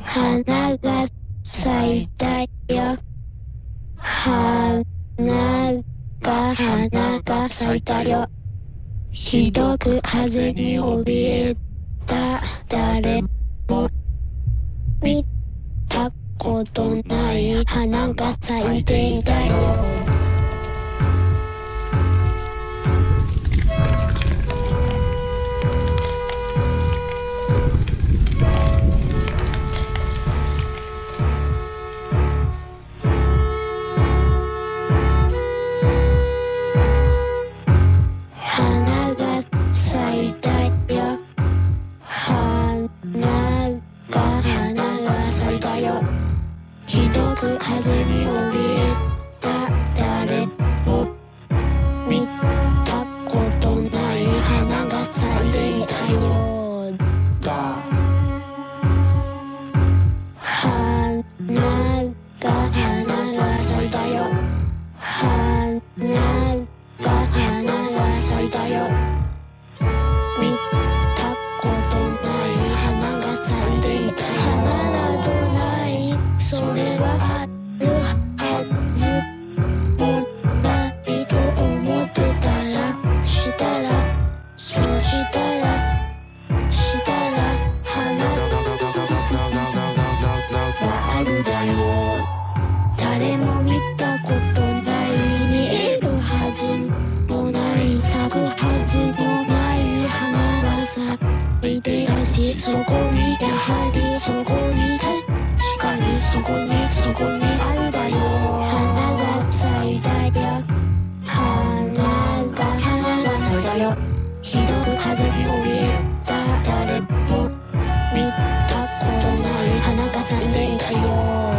花が咲いたよ。花が咲いたよ。ひどく風に怯えた誰も見たことない花が咲いていたよ。花が咲いたよ。花が咲いたよ。ひどく風に怯えた誰も見たことない花が咲いていたよ。花が咲いたよ。花が咲いたよ。見たことない花が咲いていたよ。花などない、それはあるはずもないと思ってたら、そしたら花があるだよ。誰も見たことない、見えるはずもない、咲くはずもない花が咲いていたし、そこにやはりそこに確かにそこにあるだよ。花が咲いたよ。花が咲いたよ。ひどく風に怯えた誰も見たことない花が咲いていたよ。